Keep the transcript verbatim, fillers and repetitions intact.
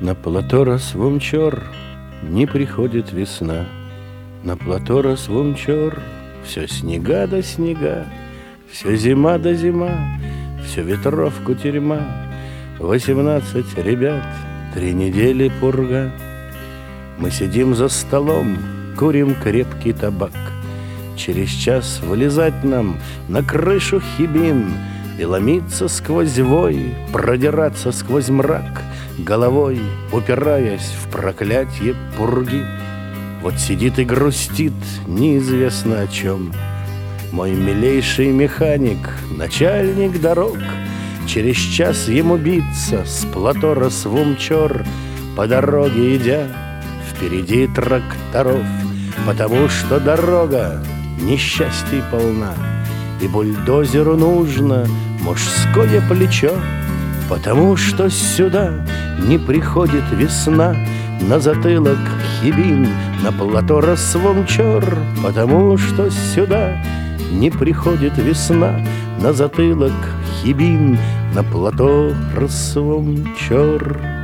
На плато Росвомчор не приходит весна. На плато Росвомчор все снега да снега, все зима да зима, все ветров кутерьма. Восемнадцать ребят, три недели пурга. Мы сидим за столом, курим крепкий табак. Через час вылезать нам на крышу хибин и ломиться сквозь вой, продираться сквозь мрак, головой упираясь в проклятье пурги. Вот сидит и грустит неизвестно о чем мой милейший механик, начальник дорог. Через час ему биться с плато Росвомчор, по дороге идя впереди тракторов, потому что дорога несчастий полна, и бульдозеру нужно мужское плечо, потому что сюда не приходит весна. На затылок хибин, на плато Росвомчор, потому что сюда не приходит весна. На затылок хибин, на плато Росвомчор.